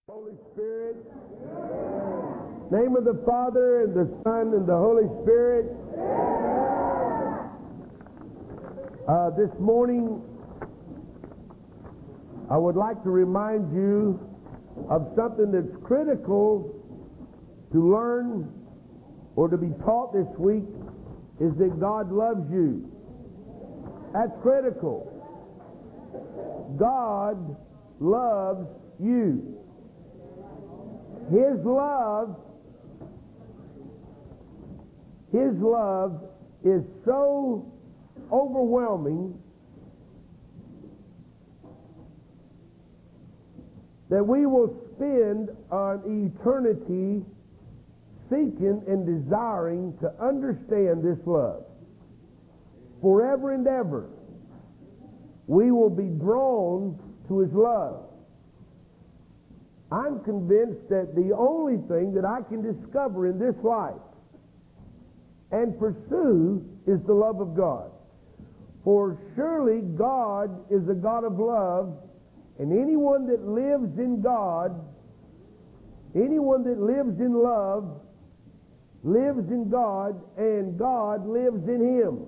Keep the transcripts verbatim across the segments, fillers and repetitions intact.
Holy Spirit. Name of the Father and the Son and the Holy Spirit. Uh, this morning, I would like to remind you of something that's critical to learn or to be taught this week is that God loves you. That's critical. God loves you. His love, His love is so overwhelming that we will spend an eternity seeking and desiring to understand this love. Forever and ever, we will be drawn to His love. I'm convinced that the only thing that I can discover in this life and pursue is the love of God. For surely God is a God of love, and anyone that lives in God, anyone that lives in love, lives in God, and God lives in him.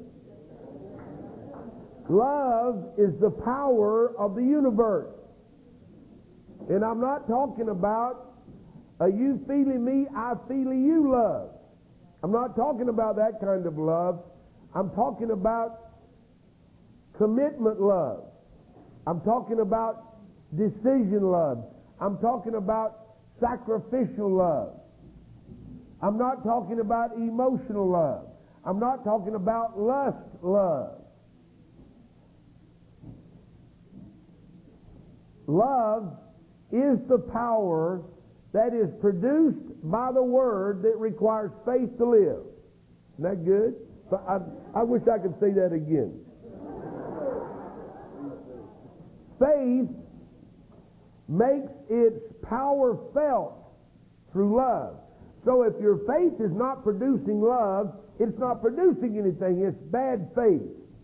Love is the power of the universe. And I'm not talking about a you feeling me, I feeling you love. I'm not talking about that kind of love. I'm talking about commitment love. I'm talking about decision love. I'm talking about sacrificial love. I'm not talking about emotional love. I'm not talking about lust love. Love is the power that is produced by the Word that requires faith to live. Isn't that good? I, I wish I could say that again. Faith makes its power felt through love. So if your faith is not producing love, it's not producing anything. It's bad faith.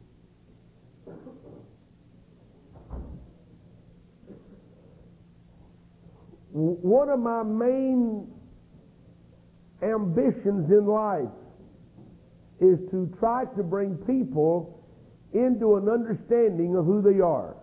One of my main ambitions in life is to try to bring people into an understanding of who they are.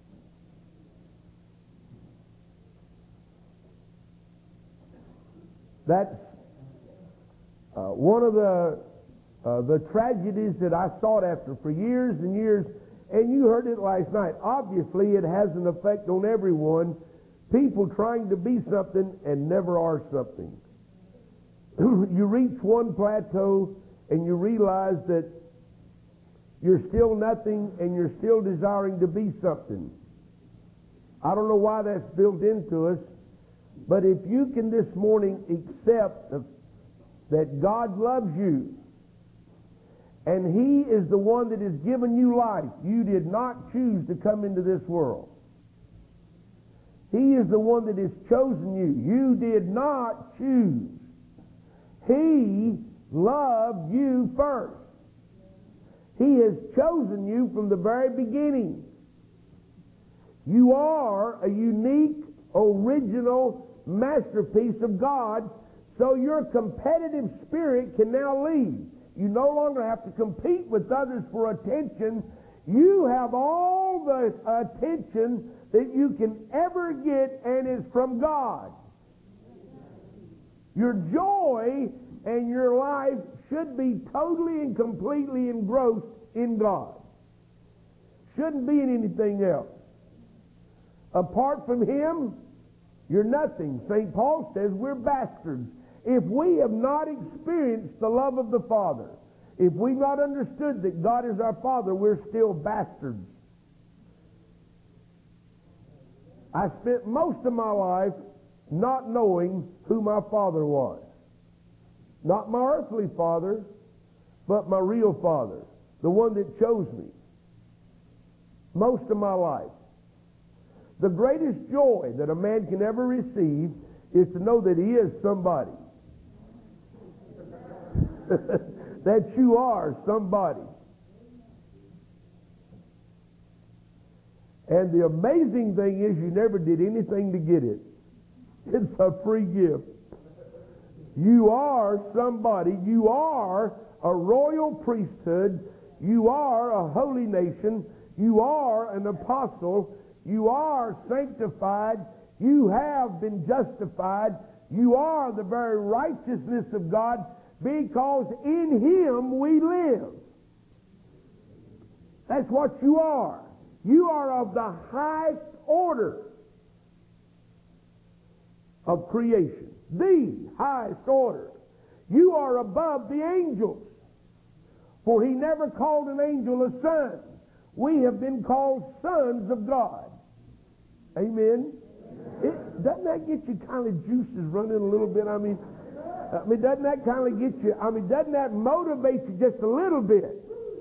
That's uh, one of the uh, the tragedies that I sought after for years and years, and you heard it last night. Obviously, it has an effect on everyone. People trying to be something and never are something. You reach one plateau and you realize that you're still nothing and you're still desiring to be something. I don't know why that's built into us, but if you can this morning accept that God loves you and He is the one that has given you life. You did not choose to come into this world. He is the one that has chosen you. You did not choose. He loved you first. He has chosen you from the very beginning. You are a unique, original masterpiece of God, so your competitive spirit can now leave. You no longer have to compete with others for attention. You have all the attention that you can ever get, and it's from God. Your joy and your life should be totally and completely engrossed in God. Shouldn't be in anything else. Apart from Him, you're nothing. Saint Paul says we're bastards. If we have not experienced the love of the Father, if we've not understood that God is our Father, we're still bastards. I spent most of my life not knowing who my father was. Not my earthly father, but my real father, the one that chose me. Most of my life. The greatest joy that a man can ever receive is to know that he is somebody. That you are somebody. And the amazing thing is you never did anything to get it. It's a free gift. You are somebody. You are a royal priesthood. You are a holy nation. You are an apostle. You are sanctified. You have been justified. You are the very righteousness of God, because in Him we live. That's what you are. You are of the highest order of creation. The highest order. You are above the angels. For He never called an angel a son. We have been called sons of God. Amen. It, doesn't that get you kind of juices running a little bit? I mean, I mean, doesn't that kind of get you, I mean, doesn't that motivate you just a little bit?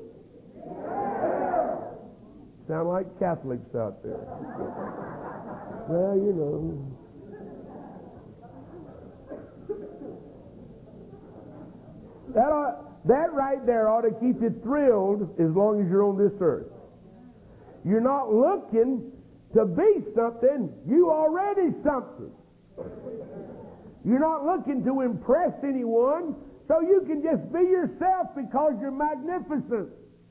Sound like Catholics out there. Well, you know. That, ought, that right there ought to keep you thrilled as long as you're on this earth. You're not looking to be something, you already something. You're not looking to impress anyone, so you can just be yourself because you're magnificent.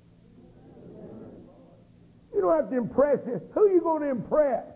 You don't have to impress it. Who are you going to impress?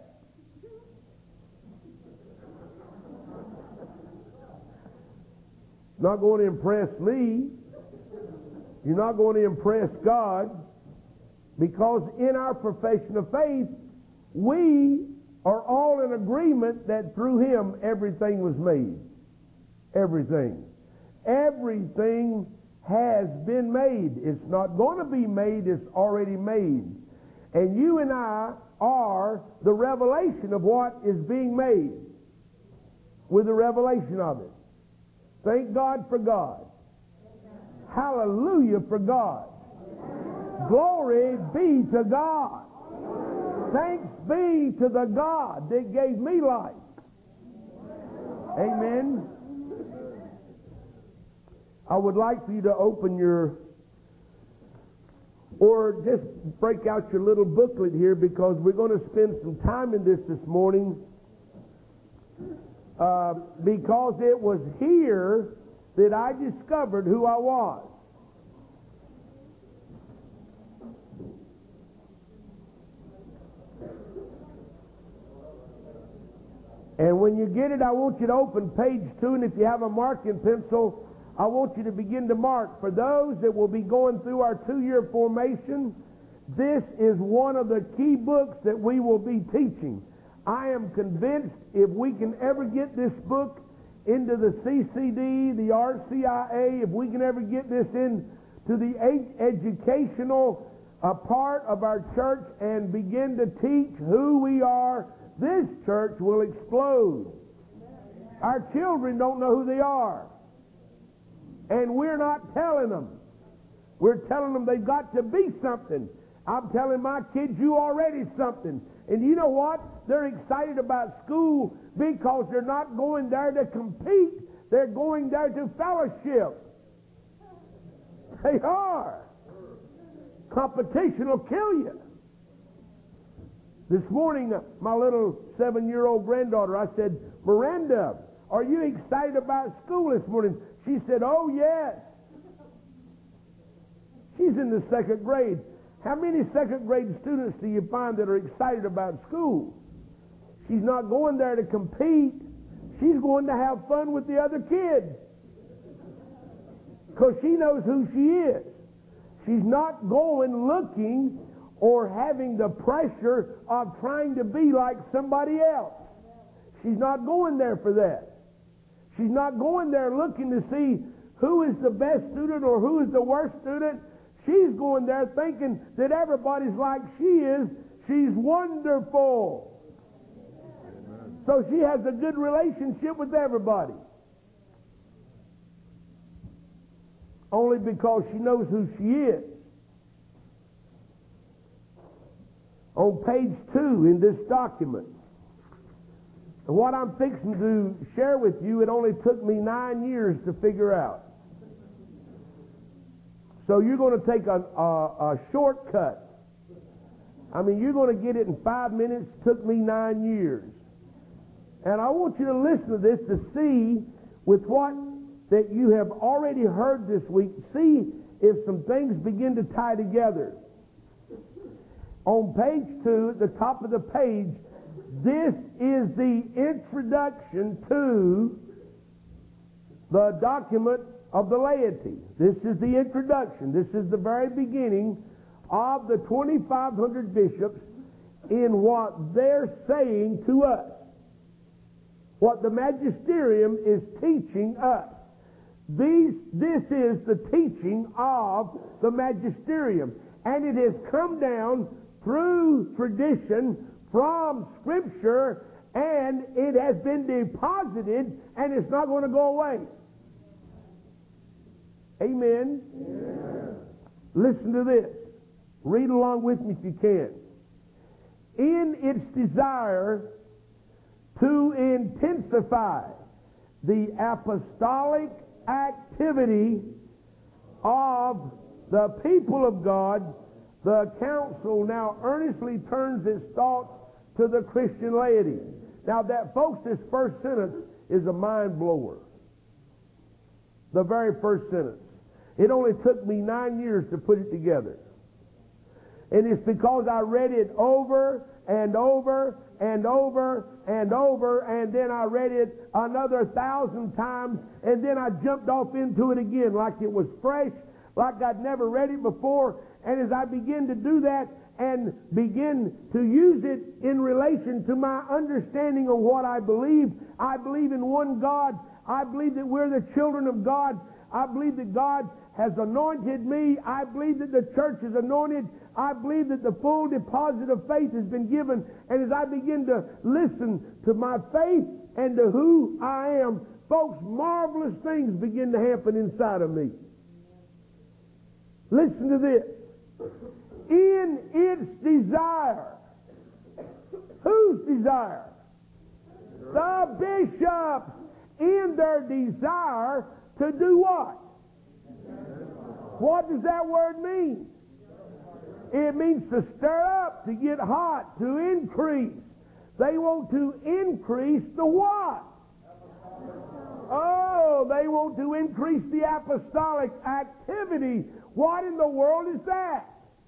Not going to impress me. You're not going to impress God, because in our profession of faith, we are all in agreement that through Him everything was made. Everything. Everything has been made. It's not going to be made, it's already made. And you and I are the revelation of what is being made, with the revelation of it. Thank God for God. Hallelujah for God. Glory be to God. Thanks be to the God that gave me life. Amen. I would like for you to open your, or just break out your little booklet here, because we're going to spend some time in this this morning, uh, because it was here that I discovered who I was. And when you get it, I want you to open page two, and if you have a marking pencil, I want you to begin to mark. For those that will be going through our two-year formation, this is one of the key books that we will be teaching. I am convinced if we can ever get this book into the C C D, the R C I A, if we can ever get this into the educational uh, part of our church and begin to teach who we are, this church will explode. Our children don't know who they are. And we're not telling them. We're telling them they've got to be something. I'm telling my kids, you already something. And you know what? They're excited about school because they're not going there to compete. They're going there to fellowship. They are. Competition will kill you. This morning, my little seven-year-old granddaughter, I said, Miranda, are you excited about school this morning? She said, oh, yes. She's in the second grade. How many second grade students do you find that are excited about school? She's not going there to compete. She's going to have fun with the other kids, because she knows who she is. She's not going looking or having the pressure of trying to be like somebody else. She's not going there for that. She's not going there looking to see who is the best student or who is the worst student. She's going there thinking that everybody's like she is. She's wonderful. Amen. So she has a good relationship with everybody. Only because she knows who she is. On page two in this document, what I'm fixing to share with you, it only took me nine years to figure out. So you're going to take a, a, a shortcut. I mean, you're going to get it in five minutes. It took me nine years. And I want you to listen to this to see with what that you have already heard this week, see if some things begin to tie together. On page two, at the top of the page, this is the introduction to the document of the laity. This is the introduction. This is the very beginning of the twenty-five hundred bishops in what they're saying to us, what the magisterium is teaching us. These, this is the teaching of the magisterium, and it has come down through tradition from Scripture, and it has been deposited, and it's not going to go away. Amen? Amen. Listen to this. Read along with me if you can. In its desire to intensify the apostolic activity of the people of God, the council now earnestly turns its thoughts to the Christian laity. Now that, folks, this first sentence is a mind blower. The very first sentence. It only took me nine years to put it together. And it's because I read it over and over and over and over, and then I read it another thousand times, and then I jumped off into it again like it was fresh, like I'd never read it before. And as I begin to do that and begin to use it in relation to my understanding of what I believe, I believe in one God. I believe that we're the children of God. I believe that God has anointed me. I believe that the church is anointed. I believe that the full deposit of faith has been given. And as I begin to listen to my faith and to who I am, folks, marvelous things begin to happen inside of me. Listen to this. In its desire. Whose desire? The bishops. In their desire to do what? What does that word mean? It means to stir up, to get hot, to increase. They want to increase the what? Oh, they want to increase the apostolic activity. What in the world is that?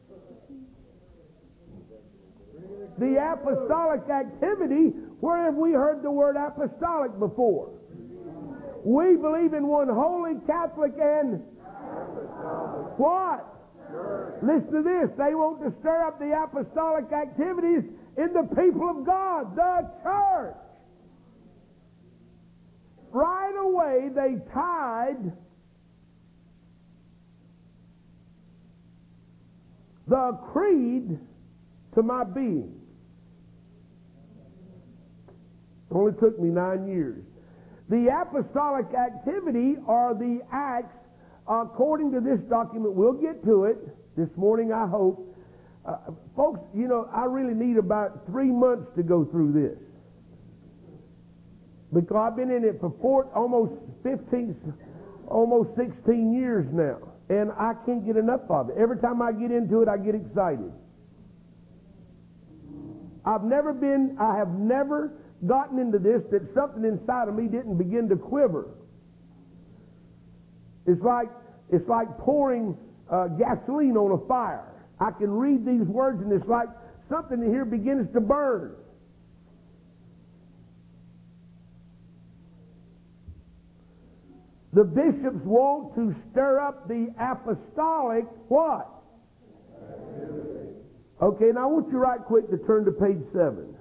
The apostolic activity. Where have we heard the word apostolic before? We believe in one holy, Catholic, and what? Listen to this. They want to stir up the apostolic activities in the people of God, the church. Right away, they tied the creed to my being. It only took me nine years. The apostolic activity are the acts, according to this document. We'll get to it this morning, I hope. Uh, folks, you know, I really need about three months to go through this. Because I've been in it for four, almost fifteen, almost sixteen years now. And I can't get enough of it. Every time I get into it, I get excited. I've never been, I have never gotten into this that something inside of me didn't begin to quiver. It's like it's like pouring uh, gasoline on a fire. I can read these words and it's like something in here begins to burn. The bishops want to stir up the apostolic what? Okay, now I want you right quick to turn to page seven.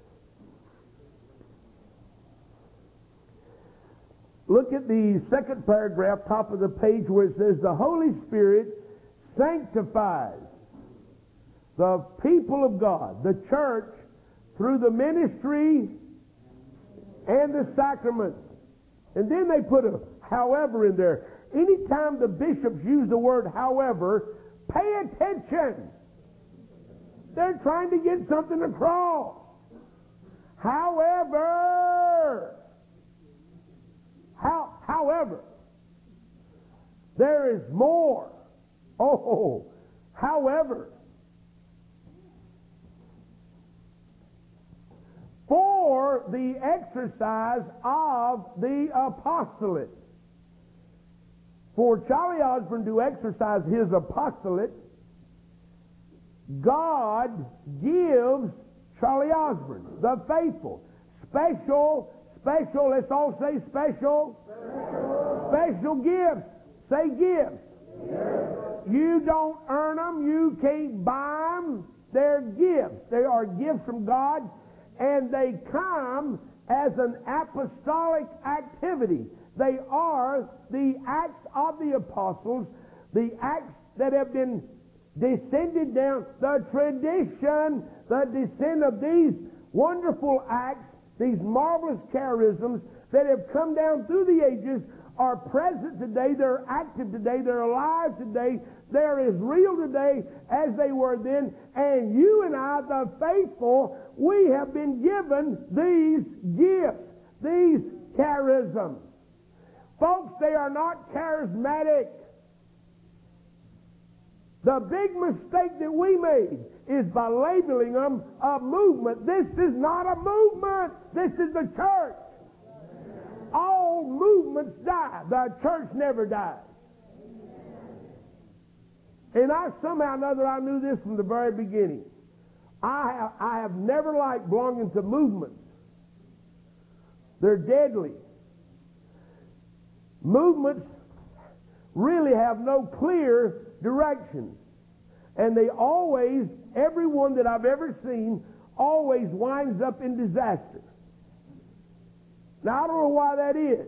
Look at the second paragraph, top of the page, where it says, the Holy Spirit sanctifies the people of God, the church, through the ministry and the sacraments. And then they put a however in there. Anytime the bishops use the word however, pay attention. They're trying to get something across. However, how, however, there is more. Oh, however, for the exercise of the apostolate. For Charlie Osborne to exercise his apostolate, God gives Charlie Osborne, the faithful, special, special, let's all say special, special, special gifts. Say gifts. Yes. You don't earn them. You can't buy them. They're gifts. They are gifts from God, and they come as an apostolic activity. They are the acts of the apostles, the acts that have been descended down, the tradition, the descent of these wonderful acts, these marvelous charisms that have come down through the ages are present today, they're active today, they're alive today, they're as real today as they were then, and you and I, the faithful, we have been given these gifts, these charisms. Folks, they are not charismatic. The big mistake that we made is by labeling them a movement. This is not a movement. This is the church. All movements die. The church never dies. And I somehow or another, I knew this from the very beginning. I have, I have never liked belonging to movements. They're deadly. Movements really have no clear direction. And they always, everyone that I've ever seen, always winds up in disaster. Now, I don't know why that is.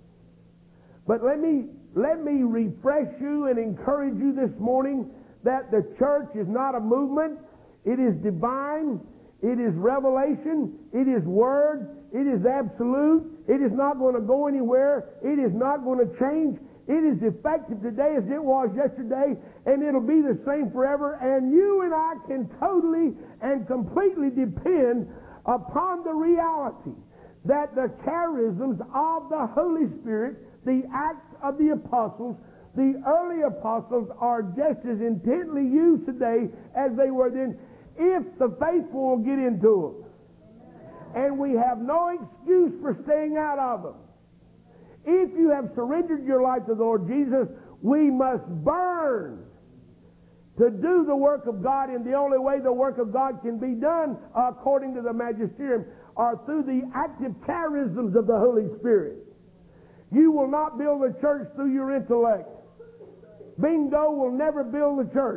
But let me, let me refresh you and encourage you this morning that the church is not a movement. It is divine. It is revelation. It is word. It is absolute. It is not going to go anywhere. It is not going to change. It is effective today as it was yesterday, and it'll be the same forever. And you and I can totally and completely depend upon the reality that the charisms of the Holy Spirit, the acts of the apostles, the early apostles are just as intently used today as they were then, if the faithful will get into them. And we have no excuse for staying out of them. If you have surrendered your life to the Lord Jesus, we must burn to do the work of God, and the only way the work of God can be done according to the magisterium are through the active charisms of the Holy Spirit. You will not build a church through your intellect. Bingo will never build a church.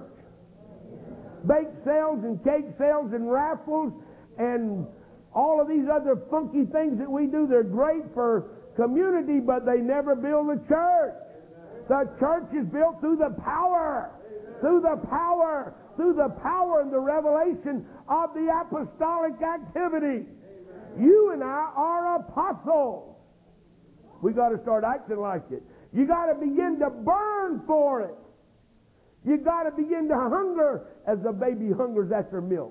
Bake sales and cake sales and raffles and all of these other funky things that we do, they're great for community, but they never build a church. The church is built through the power, through the power, through the power and the revelation of the apostolic activity. You and I are apostles. We got to start acting like it. You got to begin to burn for it. You got to begin to hunger as a baby hungers after milk.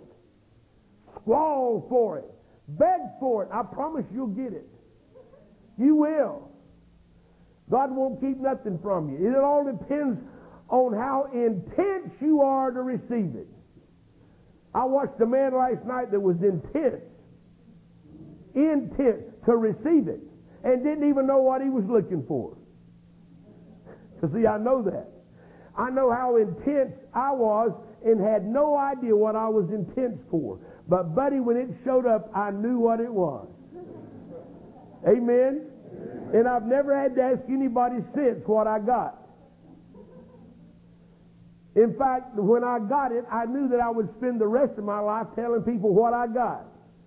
Squall for it. Beg for it. I promise you'll get it. You will. God won't keep nothing from you. It all depends on how intense you are to receive it. I watched a man last night that was intense, intense to receive it, and didn't even know what he was looking for. So see, I know that. I know how intense I was and had no idea what I was intense for. But buddy, when it showed up, I knew what it was. Amen? And I've never had to ask anybody since what I got. In fact, when I got it, I knew that I would spend the rest of my life telling people what I got.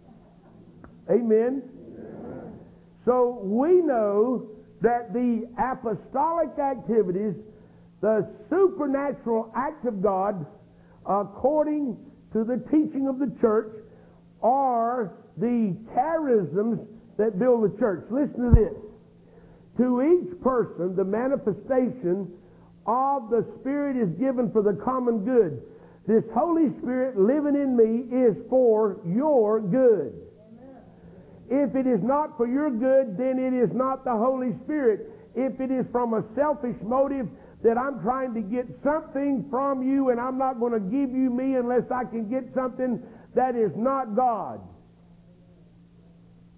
Amen? So we know that the apostolic activities, the supernatural act of God, according to the teaching of the church, are the charisms that build the church. Listen to this. To each person, the manifestation of the Spirit is given for the common good. This Holy Spirit living in me is for your good. Amen. If it is not for your good, then it is not the Holy Spirit. If it is from a selfish motive that I'm trying to get something from you and I'm not going to give you me unless I can get something, that is not God.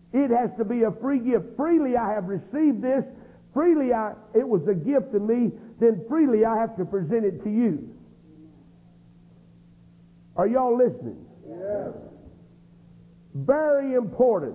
It has to be a free gift. Freely I have received this. Freely I, it was a gift to me. Then freely I have to present it to you. Are y'all listening? Yes. Very important.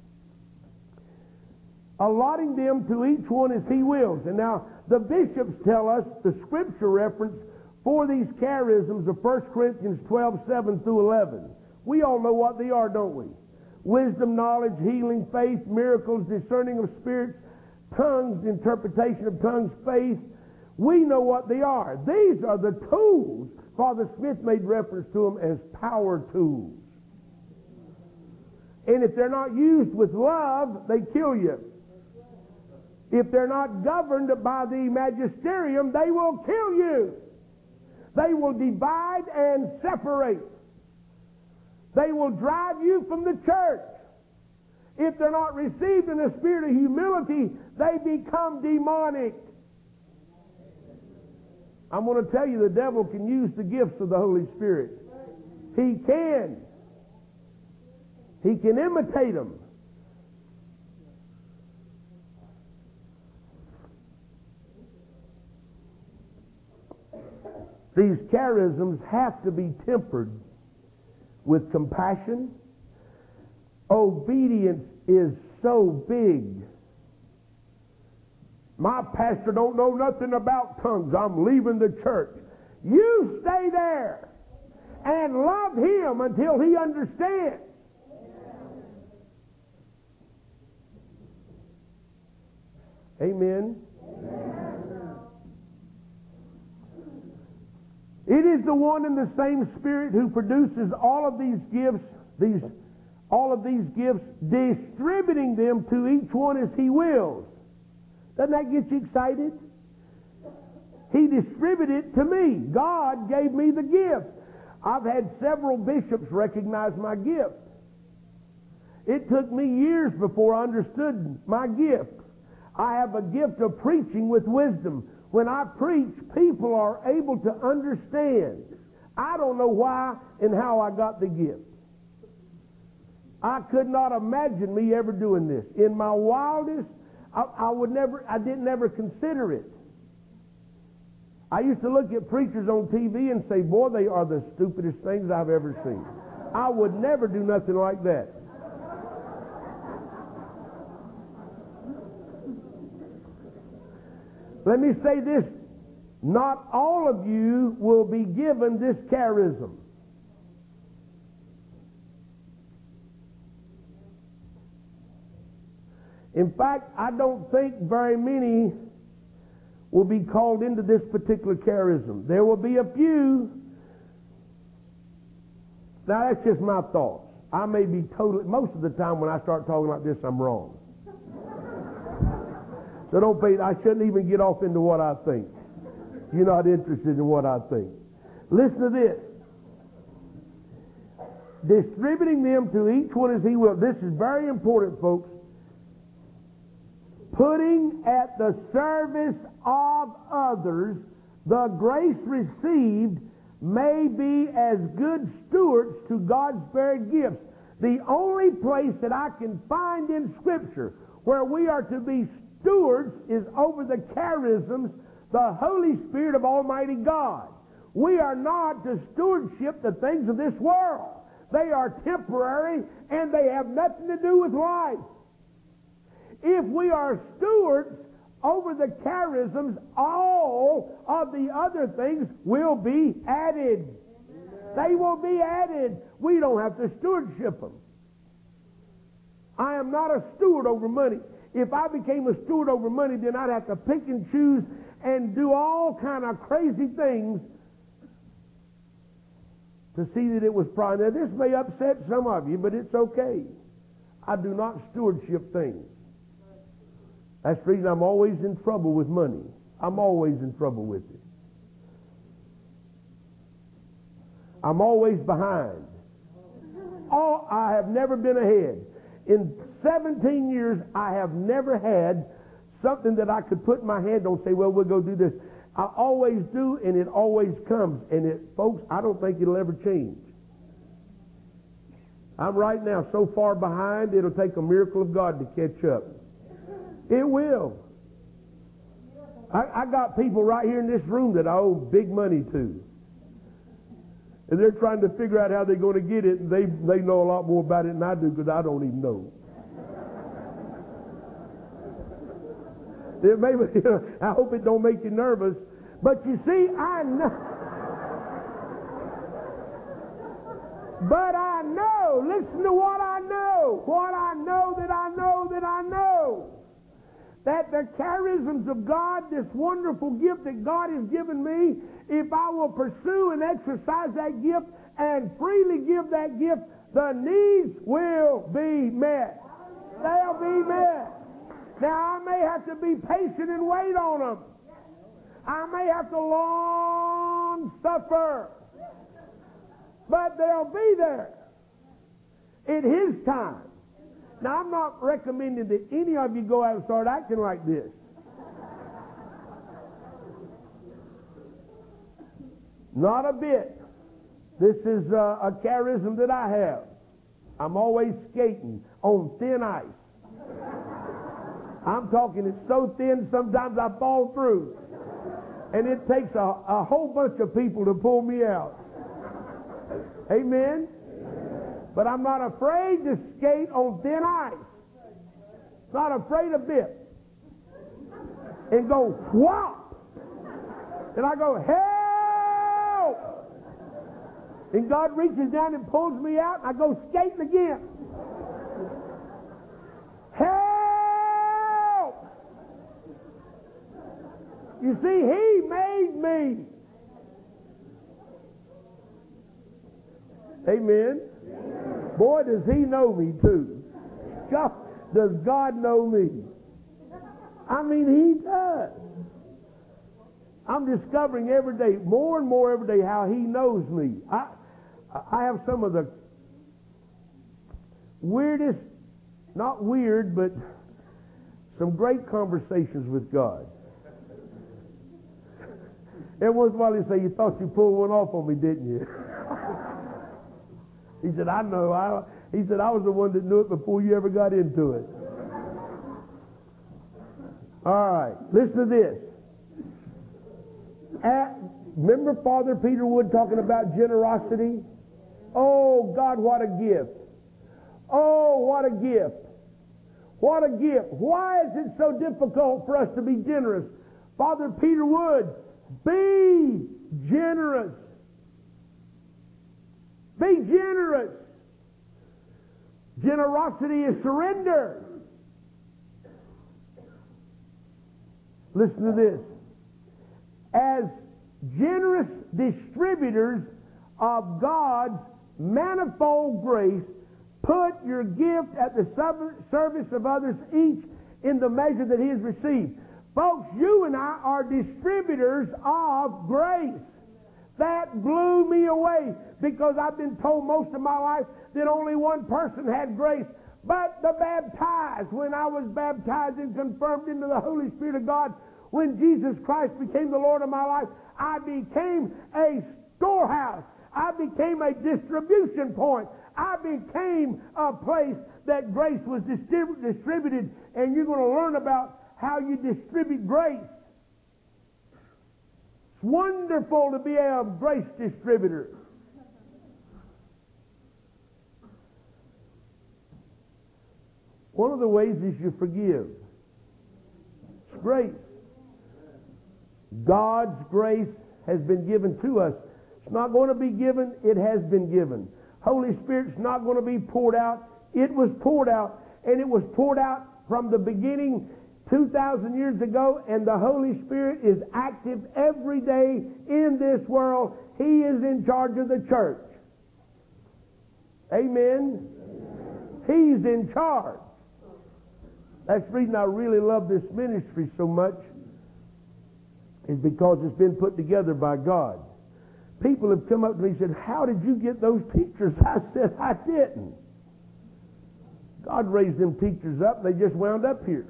Allotting them to each one as he wills. And now the bishops tell us the scripture reference for these charisms of First Corinthians twelve, seven through eleven. We all know what they are, don't we? Wisdom, knowledge, healing, faith, miracles, discerning of spirits, tongues, interpretation of tongues, faith. We know what they are. These are the tools. Father Smith made reference to them as power tools. And if they're not used with love, they kill you. If they're not governed by the magisterium, they will kill you. They will divide and separate. They will drive you from the church. If they're not received in a spirit of humility, they become demonic. I'm going to tell you, the devil can use the gifts of the Holy Spirit. He can. He can imitate them. These charisms have to be tempered with compassion. Obedience is so big. My pastor don't know nothing about tongues. I'm leaving the church. You stay there and love him until he understands. Amen. It is the one and the same Spirit who produces all of these gifts, these, all of these gifts, distributing them to each one as he wills. Doesn't that get you excited? He distributed it to me. God gave me the gift. I've had several bishops recognize my gift. It took me years before I understood my gift. I have a gift of preaching with wisdom. When I preach, people are able to understand. I don't know why and how I got the gift. I could not imagine me ever doing this. In my wildest, I, I would never, I didn't ever consider it. I used to look at preachers on T V and say, boy, they are the stupidest things I've ever seen. I would never do nothing like that. Let me say this. Not all of you will be given this charism. In fact, I don't think very many will be called into this particular charism. There will be a few. Now, that's just my thoughts. I may be totally, most of the time when I start talking like this, I'm wrong. So don't pay, I shouldn't even get off into what I think. You're not interested in what I think. Listen to this. Distributing them to each one as he will. This is very important, folks. Putting at the service of others the grace received may be as good stewards to God's varied gifts. The only place that I can find in Scripture where we are to be stewards is over the charisms, the Holy Spirit of Almighty God. We are not to stewardship the things of this world. They are temporary and they have nothing to do with life. If we are stewards over the charisms, all of the other things will be added. They will be added. We don't have to stewardship them. I am not a steward over money. If I became a steward over money, then I'd have to pick and choose and do all kind of crazy things to see that it was pride. Now, this may upset some of you, but it's okay. I do not stewardship things. That's the reason I'm always in trouble with money. I'm always in trouble with it. I'm always behind. Oh, I have never been ahead. In seventeen years, I have never had something that I could put my hand on and say, well, we'll go do this. I always do, and it always comes. And it, folks, I don't think it'll ever change. I'm right now so far behind, it'll take a miracle of God to catch up. It will. I, I got people right here in this room that I owe big money to. And they're trying to figure out how they're going to get it, and they, they know a lot more about it than I do, because I don't even know. It may, you know, I hope it don't make you nervous. But you see, I know. But I know, listen to what I know. What I know that I know that I know. That the charisms of God, this wonderful gift that God has given me, if I will pursue and exercise that gift and freely give that gift, the needs will be met. They'll be met. Now, I may have to be patient and wait on them. I may have to long suffer. But they'll be there in His time. Now, I'm not recommending that any of you go out and start acting like this. Not a bit. This is a, a charism that I have. I'm always skating on thin ice. I'm talking, it's so thin sometimes I fall through. And it takes a, a whole bunch of people to pull me out. Amen? But I'm not afraid to skate on thin ice. Not afraid a bit. And go whop. And I go, help! And God reaches down and pulls me out, and I go skating again. Help! You see, He made me. Amen. Boy, does He know me too. God, does God know me? I mean, He does. I'm discovering every day, more and more every day, how He knows me. I, I have some of the weirdest, not weird, but some great conversations with God. Every once in a while He say, you thought you pulled one off on me, didn't you? He said, I know. I, he said, I was the one that knew it before you ever got into it. All right, listen to this. At, remember Father Peter Wood talking about generosity? Oh, God, what a gift. Oh, what a gift. What a gift. Why is it so difficult for us to be generous? Father Peter Wood, be generous. Be generous. Generosity is surrender. Listen to this. As generous distributors of God's manifold grace, put your gift at the service of others, each in the measure that he has received. Folks, you and I are distributors of grace. That blew me away, because I've been told most of my life that only one person had grace. But the baptized, when I was baptized and confirmed into the Holy Spirit of God, when Jesus Christ became the Lord of my life, I became a storehouse. I became a distribution point. I became a place that grace was distrib- distributed. And you're going to learn about how you distribute grace. It's wonderful to be a grace distributor. One of the ways is you forgive. It's grace. God's grace has been given to us. It's not going to be given, it has been given. Holy Spirit's not going to be poured out. It was poured out, and it was poured out from the beginning two thousand years ago, and the Holy Spirit is active every day in this world. He is in charge of the church. Amen? He's in charge. That's the reason I really love this ministry so much, is because it's been put together by God. People have come up to me and said, how did you get those teachers? I said, I didn't. God raised them teachers up, they just wound up here.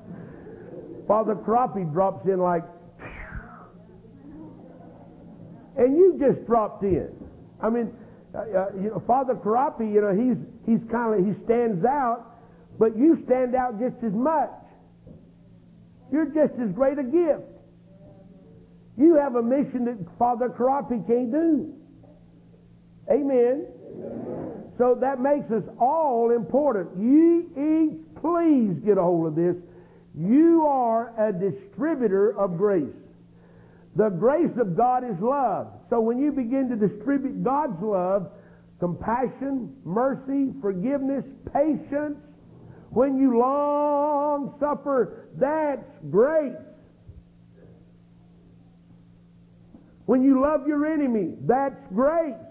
Father Crappie drops in like, and you just dropped in. I mean, uh, uh, you know, Father Karapi, you know, he's he's kind of he stands out, but you stand out just as much. You're just as great a gift. You have a mission that Father Karapi can't do. Amen. Amen. So that makes us all important. You each, please get a hold of this. You are a distributor of grace. The grace of God is love. So when you begin to distribute God's love, compassion, mercy, forgiveness, patience, when you long suffer, that's grace. When you love your enemy, that's grace.